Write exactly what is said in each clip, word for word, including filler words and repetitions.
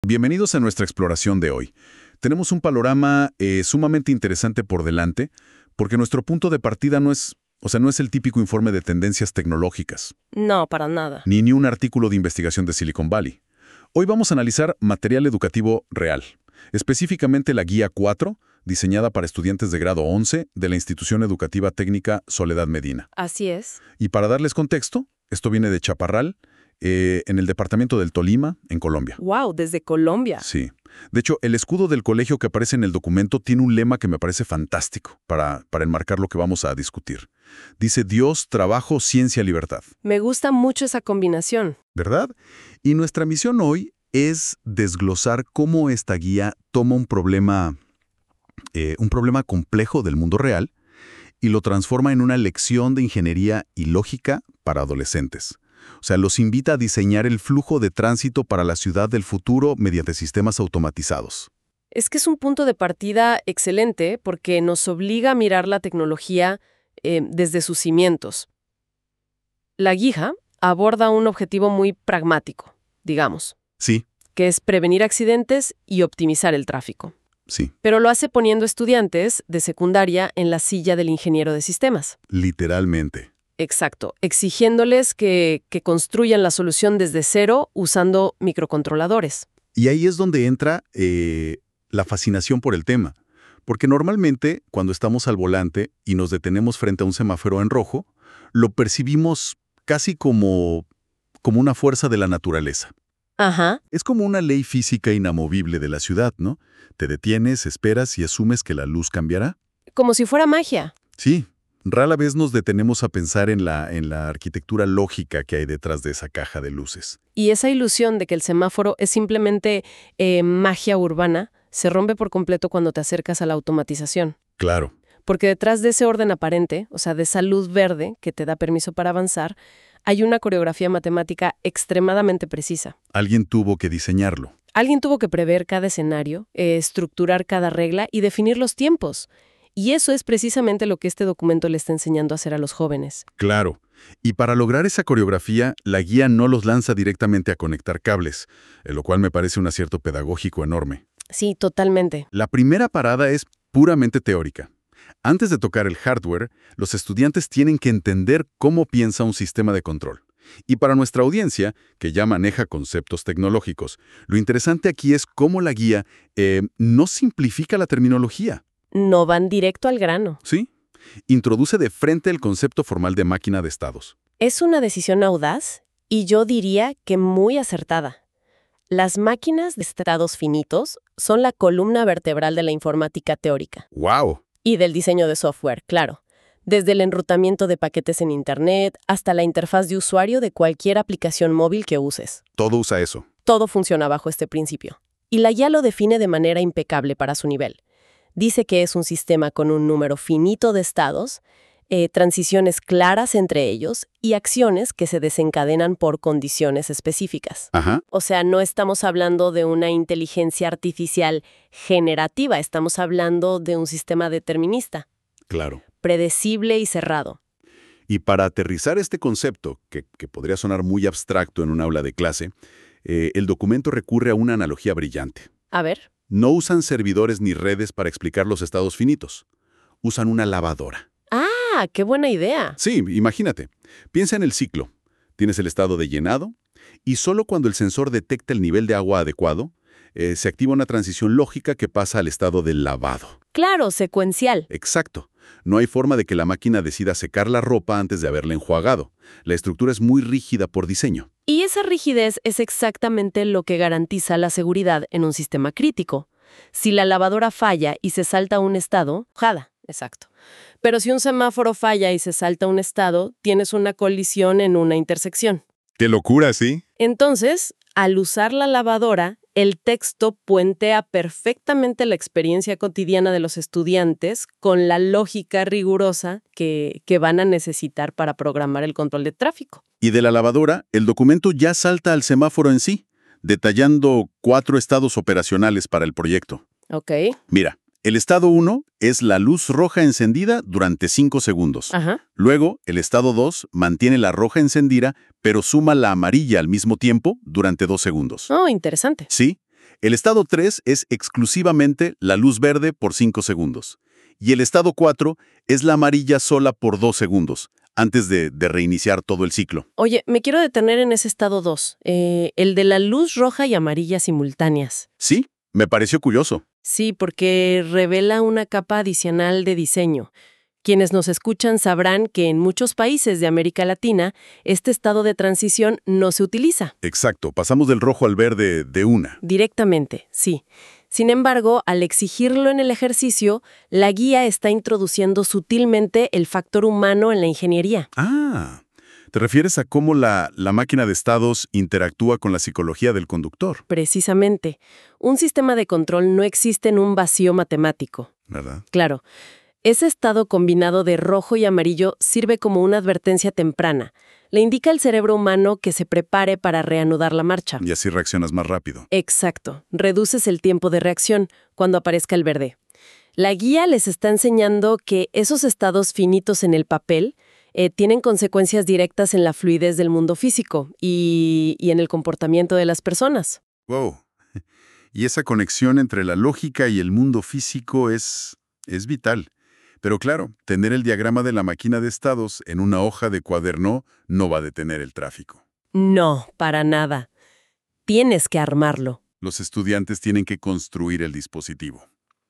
Bienvenidos a nuestra exploración de hoy. Tenemos un panorama eh, sumamente interesante por delante, porque nuestro punto de partida no es, o sea, no es el típico informe de tendencias tecnológicas, No, para nada. ni, ni un artículo de investigación de Silicon Valley. Hoy vamos a analizar material educativo real, específicamente la Guía cuatro, diseñada para estudiantes de grado once de la Institución Educativa Técnica Soledad Medina. Así es. Y para darles contexto, esto viene de Chaparral, eh, en el departamento del Tolima, en Colombia. Wow, desde Colombia. Sí. De hecho, el escudo del colegio que aparece en el documento tiene un lema que me parece fantástico para, para enmarcar lo que vamos a discutir. Dice Dios, trabajo, ciencia, libertad. Me gusta mucho esa combinación. ¿Verdad? Y nuestra misión hoy es desglosar cómo esta guía toma un problema, eh, un problema complejo del mundo real y lo transforma en una lección de ingeniería y lógica para adolescentes. O sea, los invita a diseñar el flujo de tránsito para la ciudad del futuro mediante sistemas automatizados. Es que es un punto de partida excelente porque nos obliga a mirar la tecnología eh, desde sus cimientos. La guía aborda un objetivo muy pragmático, digamos, Sí, que es prevenir accidentes y optimizar el tráfico. sí, Pero lo hace poniendo estudiantes de secundaria en la silla del ingeniero de sistemas. literalmente. Exacto, exigiéndoles que, que construyan la solución desde cero usando microcontroladores. Y ahí es donde entra eh, la fascinación por el tema. Porque normalmente, cuando estamos al volante y nos detenemos frente a un semáforo en rojo, lo percibimos casi como, como una fuerza de la naturaleza. Ajá, Es como una ley física inamovible de la ciudad, ¿no? Te detienes, esperas y asumes que la luz cambiará. como si fuera magia. Sí, rara vez nos detenemos a pensar en la, en la arquitectura lógica que hay detrás de esa caja de luces. Y esa ilusión de que el semáforo es simplemente eh, magia urbana se rompe por completo cuando te acercas a la automatización. Claro, Porque detrás de ese orden aparente, o sea, de esa luz verde que te da permiso para avanzar, hay una coreografía matemática extremadamente precisa. alguien tuvo que diseñarlo. Alguien tuvo que prever cada escenario, eh, estructurar cada regla y definir los tiempos. Y eso es precisamente lo que este documento le está enseñando a hacer a los jóvenes. Claro. Y para lograr esa coreografía, la guía no los lanza directamente a conectar cables, eh, lo cual me parece un acierto pedagógico enorme. Sí, totalmente. La primera parada es puramente teórica. Antes de tocar el hardware, los estudiantes tienen que entender cómo piensa un sistema de control. Y para nuestra audiencia, que ya maneja conceptos tecnológicos, lo interesante aquí es cómo la guía eh, no simplifica la terminología, No van directo al grano. ¿sí? Introduce de frente el concepto formal de máquina de estados. Es una decisión audaz y yo diría que muy acertada. Las máquinas de estados finitos son la columna vertebral de la informática teórica. ¡Wow! Y del diseño de software, claro. Desde el enrutamiento de paquetes en Internet hasta la interfaz de usuario de cualquier aplicación móvil que uses. Todo usa eso. Todo funciona bajo este principio. Y la guía lo define de manera impecable para su nivel. Dice que es un sistema con un número finito de estados, eh, transiciones claras entre ellos y acciones que se desencadenan por condiciones específicas. Ajá. O sea, no estamos hablando de una inteligencia artificial generativa, estamos hablando de un sistema determinista, Claro. predecible y cerrado. Y para aterrizar este concepto, que, que podría sonar muy abstracto en un aula de clase, eh, el documento recurre a una analogía brillante. A ver, No usan servidores ni redes para explicar los estados finitos. Usan una lavadora. ¡ah, qué buena idea! Sí, imagínate. Piensa en el ciclo. Tienes el estado de llenado y solo cuando el sensor detecta el nivel de agua adecuado, eh, se activa una transición lógica que pasa al estado de lavado. Claro, secuencial. Exacto. No hay forma de que la máquina decida secar la ropa antes de haberla enjuagado. La estructura es muy rígida por diseño. Y esa rigidez es exactamente lo que garantiza la seguridad en un sistema crítico. Si la lavadora falla y se salta un estado, jada, exacto. Pero si un semáforo falla y se salta un estado, tienes una colisión en una intersección. ¡Qué locura, sí! Entonces, al usar la lavadora, el texto puentea perfectamente la experiencia cotidiana de los estudiantes con la lógica rigurosa que, que van a necesitar para programar el control de tráfico. Y de la lavadora, el documento ya salta al semáforo en sí, detallando cuatro estados operacionales para el proyecto. ¿Ok? Mira, el estado uno es la luz roja encendida durante cinco segundos. Ajá. Luego, el estado dos mantiene la roja encendida, pero suma la amarilla al mismo tiempo durante dos segundos. Oh, interesante. Sí, El estado tres es exclusivamente la luz verde por cinco segundos. Y el estado cuatro es la amarilla sola por dos segundos, antes de, de reiniciar todo el ciclo. Oye, me quiero detener en ese estado dos, eh, el de la luz roja y amarilla simultáneas. Sí, me pareció curioso. Sí, porque revela una capa adicional de diseño. Quienes nos escuchan sabrán que en muchos países de América Latina este estado de transición no se utiliza. Exacto, pasamos del rojo al verde de una. Directamente, sí. Sin embargo, al exigirlo en el ejercicio, la guía está introduciendo sutilmente el factor humano en la ingeniería. Ah, ¿te refieres a cómo la, la máquina de estados interactúa con la psicología del conductor? Precisamente, un sistema de control no existe en un vacío matemático. ¿Verdad? Claro, ese estado combinado de rojo y amarillo sirve como una advertencia temprana. Le indica al cerebro humano que se prepare para reanudar la marcha. Y así reaccionas más rápido. Exacto. Reduces el tiempo de reacción cuando aparezca el verde. La guía les está enseñando que esos estados finitos en el papel eh, tienen consecuencias directas en la fluidez del mundo físico y, y en el comportamiento de las personas. Wow. Y esa conexión entre la lógica y el mundo físico es, es vital. Pero claro, tener el diagrama de la máquina de estados en una hoja de cuaderno no va a detener el tráfico. No, para nada. Tienes que armarlo. Los estudiantes tienen que construir el dispositivo.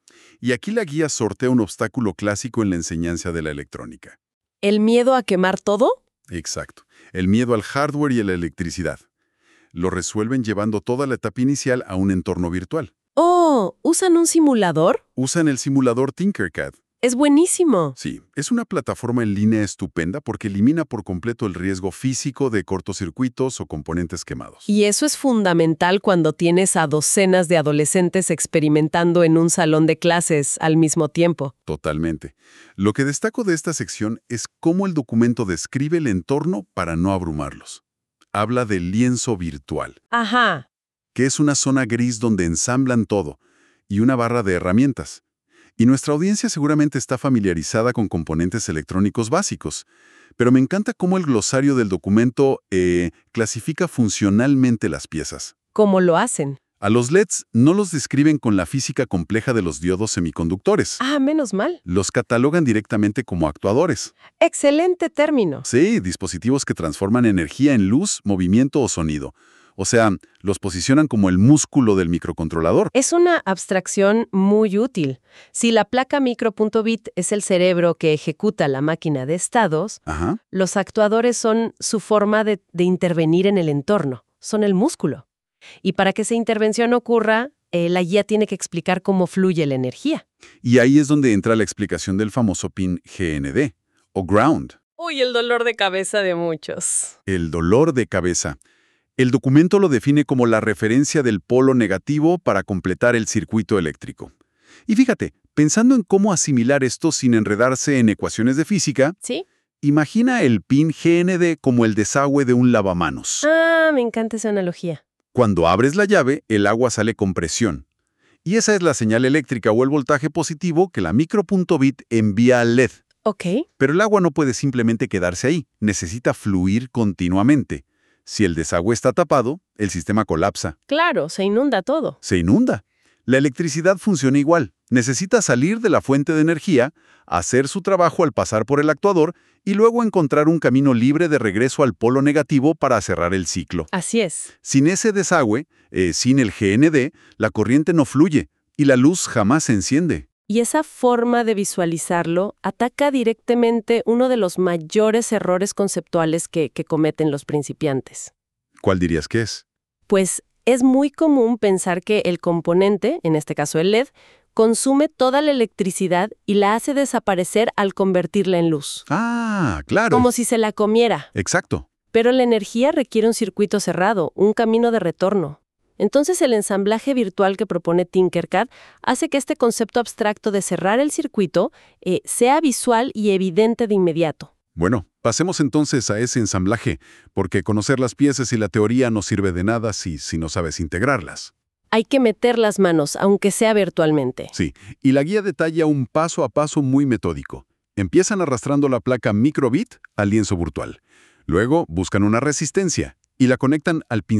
Y aquí la guía sortea un obstáculo clásico en la enseñanza de la electrónica. ¿El miedo a quemar todo? Exacto. El miedo al hardware y a la electricidad. Lo resuelven llevando toda la etapa inicial a un entorno virtual. Oh, ¿usan un simulador? Usan el simulador Tinkercad. Es buenísimo. Sí, es una plataforma en línea estupenda porque elimina por completo el riesgo físico de cortocircuitos o componentes quemados. Y eso es fundamental cuando tienes a docenas de adolescentes experimentando en un salón de clases al mismo tiempo. Totalmente. Lo que destaco de esta sección es cómo el documento describe el entorno para no abrumarlos. Habla del lienzo virtual, Ajá. que es una zona gris donde ensamblan todo, y una barra de herramientas. Y nuestra audiencia seguramente está familiarizada con componentes electrónicos básicos, pero me encanta cómo el glosario del documento eh, clasifica funcionalmente las piezas. ¿Cómo lo hacen? A los L E Ds no los describen con la física compleja de los diodos semiconductores. Ah, menos mal. Los catalogan directamente como actuadores. Excelente término. Sí, dispositivos que transforman energía en luz, movimiento o sonido. O sea, los posicionan como el músculo del microcontrolador. Es una abstracción muy útil. Si la placa micro.bit es el cerebro que ejecuta la máquina de estados, Ajá. los actuadores son su forma de, de intervenir en el entorno. Son el músculo. Y para que esa intervención ocurra, eh, la guía tiene que explicar cómo fluye la energía. Y ahí es donde entra la explicación del famoso pin G N D, o ground. Uy, el dolor de cabeza de muchos. El dolor de cabeza. El documento lo define como la referencia del polo negativo para completar el circuito eléctrico. Y fíjate, pensando en cómo asimilar esto sin enredarse en ecuaciones de física, ¿Sí? imagina el pin G N D como el desagüe de un lavamanos. Ah, me encanta esa analogía. Cuando abres la llave, el agua sale con presión. Y esa es la señal eléctrica o el voltaje positivo que la micro.bit envía al L E D. Ok. Pero el agua no puede simplemente quedarse ahí, necesita fluir continuamente. Si el desagüe está tapado, el sistema colapsa. Claro, se inunda todo. Se inunda. La electricidad funciona igual. Necesita salir de la fuente de energía, hacer su trabajo al pasar por el actuador y luego encontrar un camino libre de regreso al polo negativo para cerrar el ciclo. Así es. Sin ese desagüe, eh, sin el G N D, la corriente no fluye y la luz jamás se enciende. Y esa forma de visualizarlo ataca directamente uno de los mayores errores conceptuales que, que cometen los principiantes. ¿Cuál dirías que es? Pues es muy común pensar que el componente, en este caso el L E D, consume toda la electricidad y la hace desaparecer al convertirla en luz. Ah, claro. Como si se la comiera. Exacto. Pero la energía requiere un circuito cerrado, un camino de retorno. Entonces el ensamblaje virtual que propone Tinkercad hace que este concepto abstracto de cerrar el circuito eh, sea visual y evidente de inmediato. Bueno, pasemos entonces a ese ensamblaje, porque conocer las piezas y la teoría no sirve de nada si, si no sabes integrarlas. Hay que meter las manos, aunque sea virtualmente. Sí, y la guía detalla un paso a paso muy metódico. Empiezan arrastrando la placa microbit al lienzo virtual. Luego buscan una resistencia y la conectan al pincero.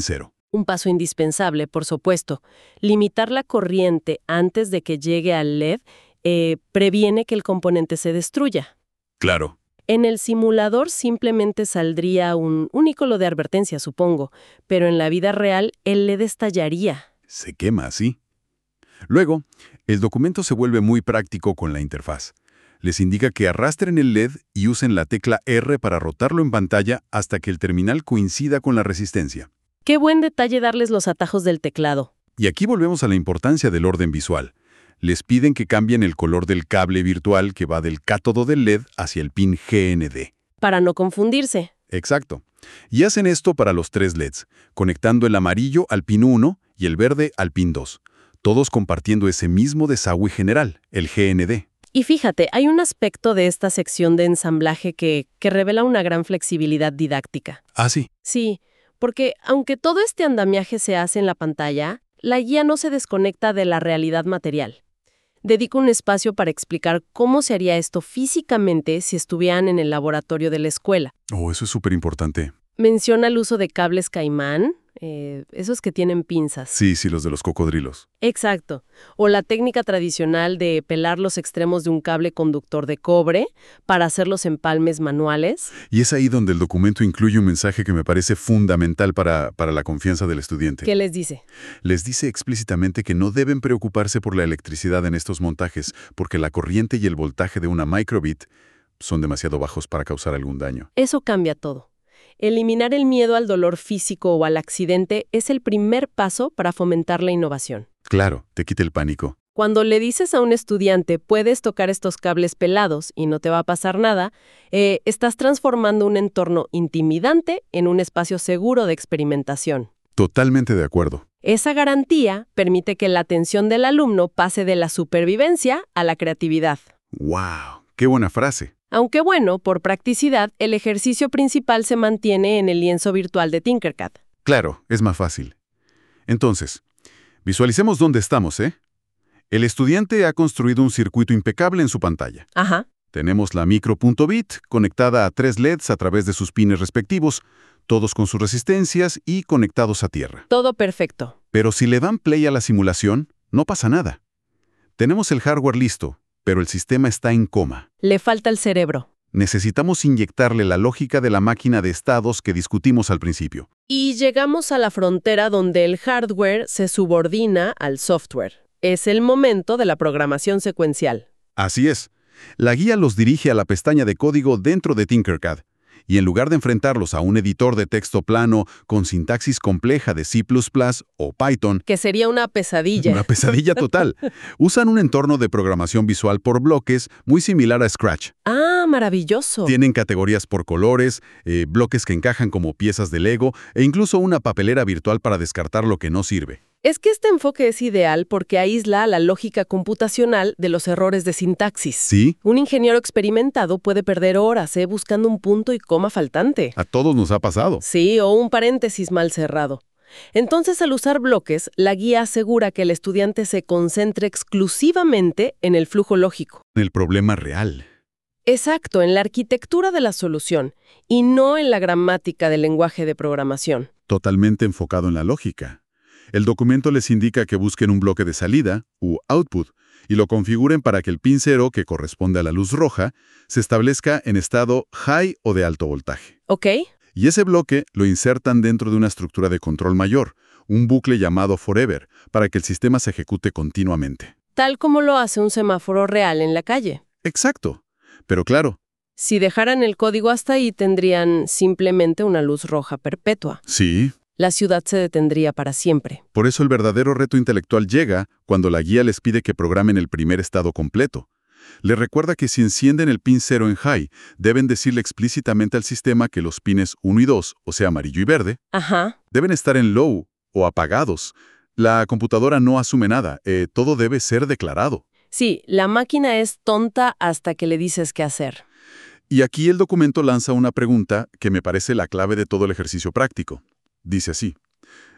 Un paso indispensable, por supuesto. Limitar la corriente antes de que llegue al L E D eh, previene que el componente se destruya. Claro. En el simulador simplemente saldría un, un icono de advertencia, supongo, pero en la vida real el L E D estallaría. Se quema así. Luego, el documento se vuelve muy práctico con la interfaz. Les indica que arrastren el L E D y usen la tecla R para rotarlo en pantalla hasta que el terminal coincida con la resistencia. Qué buen detalle darles los atajos del teclado. Y aquí volvemos a la importancia del orden visual. Les piden que cambien el color del cable virtual que va del cátodo del L E D hacia el pin G N D. Para no confundirse. Exacto. Y hacen esto para los tres L E Ds, conectando el amarillo al pin uno y el verde al pin dos, todos compartiendo ese mismo desagüe general, el G N D. Y fíjate, hay un aspecto de esta sección de ensamblaje que, que revela una gran flexibilidad didáctica. Ah, sí. Sí, porque aunque todo este andamiaje se hace en la pantalla, la guía no se desconecta de la realidad material. Dedica un espacio para explicar cómo se haría esto físicamente si estuvieran en el laboratorio de la escuela. Oh, eso es súper importante. Menciona el uso de cables caimán, eh, esos que tienen pinzas. Sí, sí, los de los cocodrilos. Exacto. O la técnica tradicional de pelar los extremos de un cable conductor de cobre para hacer los empalmes manuales. Y es ahí donde el documento incluye un mensaje que me parece fundamental para, para la confianza del estudiante. ¿Qué les dice? Les dice explícitamente que no deben preocuparse por la electricidad en estos montajes, porque la corriente y el voltaje de una microbit son demasiado bajos para causar algún daño. Eso cambia todo. Eliminar el miedo al dolor físico o al accidente es el primer paso para fomentar la innovación. Claro, te quita el pánico. Cuando le dices a un estudiante, puedes tocar estos cables pelados y no te va a pasar nada, eh, estás transformando un entorno intimidante en un espacio seguro de experimentación. Totalmente de acuerdo. Esa garantía permite que la atención del alumno pase de la supervivencia a la creatividad. ¡Wow! ¡Qué buena frase! Aunque bueno, por practicidad, el ejercicio principal se mantiene en el lienzo virtual de Tinkercad. Claro, es más fácil. Entonces, visualicemos dónde estamos, ¿eh? El estudiante ha construido un circuito impecable en su pantalla. Ajá. Tenemos la micro.bit conectada a tres L E Ds a través de sus pines respectivos, todos con sus resistencias y conectados a tierra. Todo perfecto. Pero si le dan play a la simulación, no pasa nada. Tenemos el hardware listo, pero el sistema está en coma. Le falta el cerebro. Necesitamos inyectarle la lógica de la máquina de estados que discutimos al principio. Y llegamos a la frontera donde el hardware se subordina al software. Es el momento de la programación secuencial. Así es. La guía los dirige a la pestaña de código dentro de Tinkercad. Y en lugar de enfrentarlos a un editor de texto plano con sintaxis compleja de C plus plus o Python, que sería una pesadilla. Una pesadilla total, usan un entorno de programación visual por bloques muy similar a Scratch. Ah, maravilloso. Tienen categorías por colores, eh, bloques que encajan como piezas de Lego e incluso una papelera virtual para descartar lo que no sirve. Es que este enfoque es ideal porque aísla la lógica computacional de los errores de sintaxis. ¿Sí? Un ingeniero experimentado puede perder horas eh, buscando un punto y coma faltante. A todos nos ha pasado. Sí, o un paréntesis mal cerrado. Entonces, al usar bloques, la guía asegura que el estudiante se concentre exclusivamente en el flujo lógico. El problema real. Exacto, en la arquitectura de la solución, y no en la gramática del lenguaje de programación. Totalmente enfocado en la lógica. El documento les indica que busquen un bloque de salida, u output, y lo configuren para que el pin cero, que corresponde a la luz roja, se establezca en estado high o de alto voltaje. ¿Ok? Y ese bloque lo insertan dentro de una estructura de control mayor, un bucle llamado forever, para que el sistema se ejecute continuamente. Tal como lo hace un semáforo real en la calle. Exacto. Pero claro. Si dejaran el código hasta ahí, tendrían simplemente una luz roja perpetua. Sí. La ciudad se detendría para siempre. Por eso el verdadero reto intelectual llega cuando la guía les pide que programen el primer estado completo. Les recuerda que si encienden el pin cero en high, deben decirle explícitamente al sistema que los pines uno y dos, o sea, amarillo y verde, Ajá. deben estar en low o apagados. La computadora no asume nada, eh, todo debe ser declarado. Sí, la máquina es tonta hasta que le dices qué hacer. Y aquí el documento lanza una pregunta que me parece la clave de todo el ejercicio práctico. Dice así: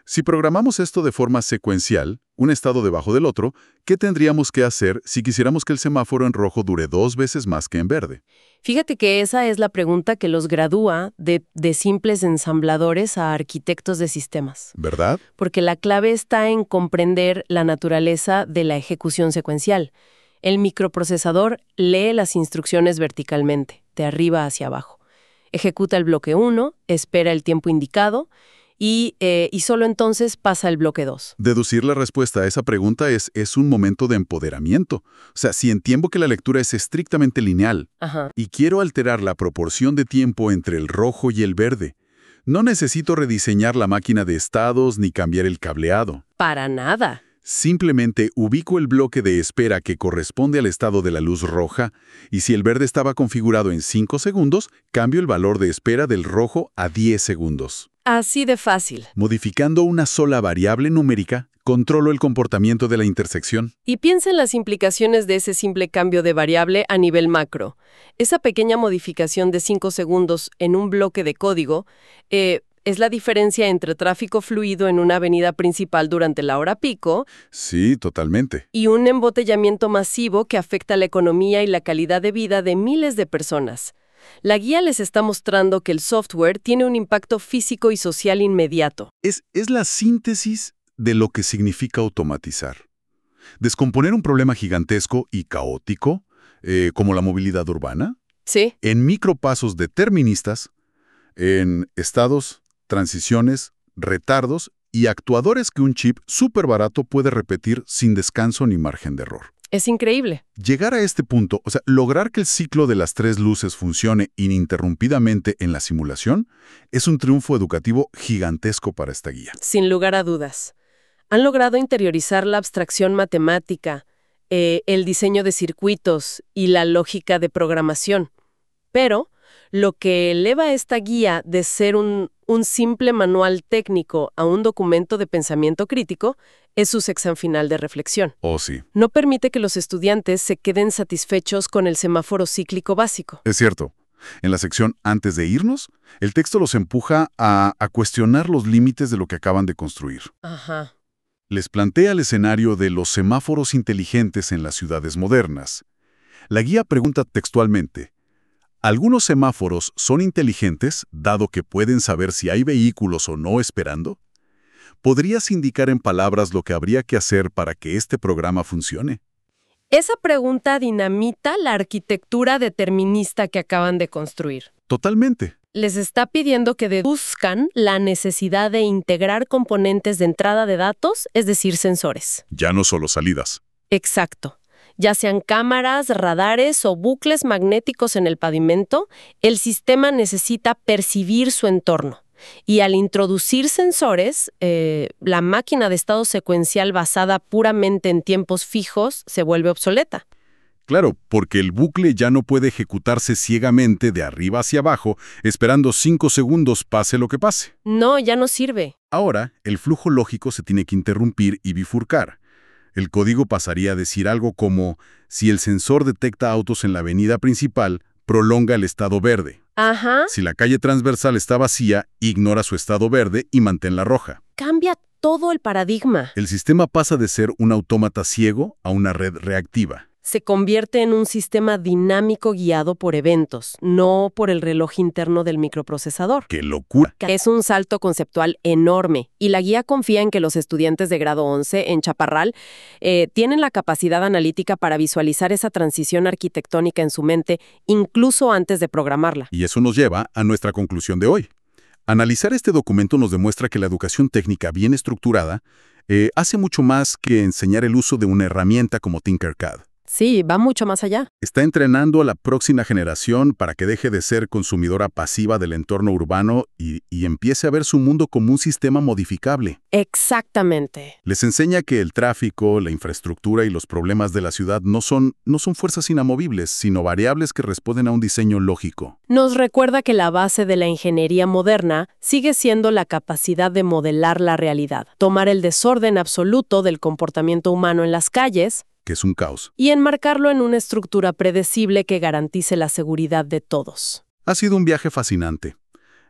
Si programamos esto de forma secuencial, un estado debajo del otro, ¿qué tendríamos que hacer si quisiéramos que el semáforo en rojo dure dos veces más que en verde? Fíjate que esa es la pregunta que los gradúa de, de simples ensambladores a arquitectos de sistemas. ¿Verdad? Porque la clave está en comprender la naturaleza de la ejecución secuencial. El microprocesador lee las instrucciones verticalmente, de arriba hacia abajo. Ejecuta el bloque uno, espera el tiempo indicado y, eh, y solo entonces pasa el bloque dos. Deducir la respuesta a esa pregunta es, es un momento de empoderamiento. O sea, si entiendo que la lectura es estrictamente lineal Ajá. y quiero alterar la proporción de tiempo entre el rojo y el verde, no necesito rediseñar la máquina de estados ni cambiar el cableado. Para nada. Simplemente ubico el bloque de espera que corresponde al estado de la luz roja y si el verde estaba configurado en cinco segundos, cambio el valor de espera del rojo a diez segundos. Así de fácil. Modificando una sola variable numérica, controlo el comportamiento de la intersección. Y piensa en las implicaciones de ese simple cambio de variable a nivel macro. Esa pequeña modificación de cinco segundos en un bloque de código eh, es la diferencia entre tráfico fluido en una avenida principal durante la hora pico Sí, totalmente. y un embotellamiento masivo que afecta la economía y la calidad de vida de miles de personas. La guía les está mostrando que el software tiene un impacto físico y social inmediato. Es, es la síntesis de lo que significa automatizar. Descomponer un problema gigantesco y caótico, eh, como la movilidad urbana, ¿Sí? en micropasos deterministas, en estados, transiciones, retardos y actuadores que un chip súper barato puede repetir sin descanso ni margen de error. Es increíble. Llegar a este punto, o sea, lograr que el ciclo de las tres luces funcione ininterrumpidamente en la simulación, es un triunfo educativo gigantesco para esta guía. Sin lugar a dudas. Han logrado interiorizar la abstracción matemática, eh, el diseño de circuitos y la lógica de programación. Pero lo que eleva esta guía de ser un, un simple manual técnico a un documento de pensamiento crítico es su sección final de reflexión. Oh, sí. No permite que los estudiantes se queden satisfechos con el semáforo cíclico básico. Es cierto. En la sección Antes de irnos, el texto los empuja a, a cuestionar los límites de lo que acaban de construir. Ajá. Les plantea el escenario de los semáforos inteligentes en las ciudades modernas. La guía pregunta textualmente, ¿algunos semáforos son inteligentes, dado que pueden saber si hay vehículos o no esperando? ¿Podrías indicar en palabras lo que habría que hacer para que este programa funcione? Esa pregunta dinamita la arquitectura determinista que acaban de construir. Totalmente. Les está pidiendo que deduzcan la necesidad de integrar componentes de entrada de datos, es decir, sensores. Ya no solo salidas. Exacto. Ya sean cámaras, radares o bucles magnéticos en el pavimento, el sistema necesita percibir su entorno. Y al introducir sensores, eh, la máquina de estado secuencial basada puramente en tiempos fijos se vuelve obsoleta. Claro, porque el bucle ya no puede ejecutarse ciegamente de arriba hacia abajo, esperando cinco segundos pase lo que pase. No, ya no sirve. Ahora, el flujo lógico se tiene que interrumpir y bifurcar. El código pasaría a decir algo como, si el sensor detecta autos en la avenida principal, prolonga el estado verde. Ajá. Si la calle transversal está vacía, ignora su estado verde y manténla roja. Cambia todo el paradigma. El sistema pasa de ser un autómata ciego a una red reactiva. Se convierte en un sistema dinámico guiado por eventos, no por el reloj interno del microprocesador. ¡Qué locura! Es un salto conceptual enorme, y la guía confía en que los estudiantes de grado once en Chaparral eh, tienen la capacidad analítica para visualizar esa transición arquitectónica en su mente, incluso antes de programarla. Y eso nos lleva a nuestra conclusión de hoy. Analizar este documento nos demuestra que la educación técnica bien estructurada eh, hace mucho más que enseñar el uso de una herramienta como Tinkercad. Sí, va mucho más allá. Está entrenando a la próxima generación para que deje de ser consumidora pasiva del entorno urbano y, y empiece a ver su mundo como un sistema modificable. Exactamente. Les enseña que el tráfico, la infraestructura y los problemas de la ciudad no son, no son fuerzas inamovibles, sino variables que responden a un diseño lógico. Nos recuerda que la base de la ingeniería moderna sigue siendo la capacidad de modelar la realidad, tomar el desorden absoluto del comportamiento humano en las calles, Que es un caos. y enmarcarlo en una estructura predecible que garantice la seguridad de todos. Ha sido un viaje fascinante.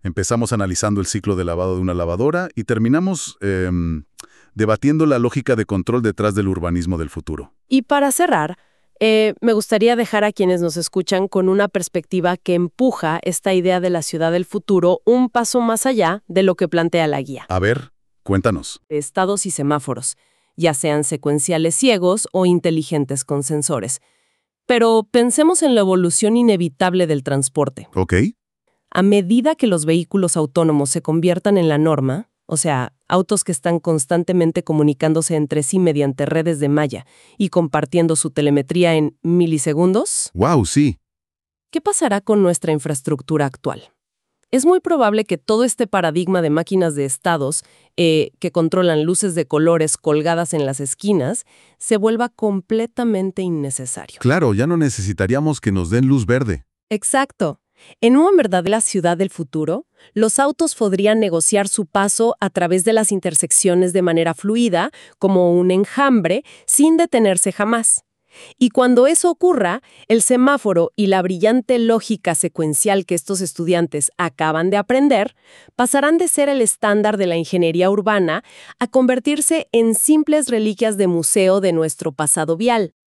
Empezamos analizando el ciclo de lavado de una lavadora y terminamos eh, debatiendo la lógica de control detrás del urbanismo del futuro. Y para cerrar, eh, me gustaría dejar a quienes nos escuchan con una perspectiva que empuja esta idea de la ciudad del futuro un paso más allá de lo que plantea la guía. A ver, cuéntanos. Estados y semáforos, ya sean secuenciales ciegos o inteligentes con sensores. Pero pensemos en la evolución inevitable del transporte. ¿Ok? A medida que los vehículos autónomos se conviertan en la norma, o sea, autos que están constantemente comunicándose entre sí mediante redes de malla y compartiendo su telemetría en milisegundos, ¡Wow, sí! ¿qué pasará con nuestra infraestructura actual? Es muy probable que todo este paradigma de máquinas de estados eh, que controlan luces de colores colgadas en las esquinas se vuelva completamente innecesario. Claro, ya no necesitaríamos que nos den luz verde. Exacto. En una verdadera ciudad del futuro, los autos podrían negociar su paso a través de las intersecciones de manera fluida, como un enjambre, sin detenerse jamás. Y cuando eso ocurra, el semáforo y la brillante lógica secuencial que estos estudiantes acaban de aprender pasarán de ser el estándar de la ingeniería urbana a convertirse en simples reliquias de museo de nuestro pasado vial.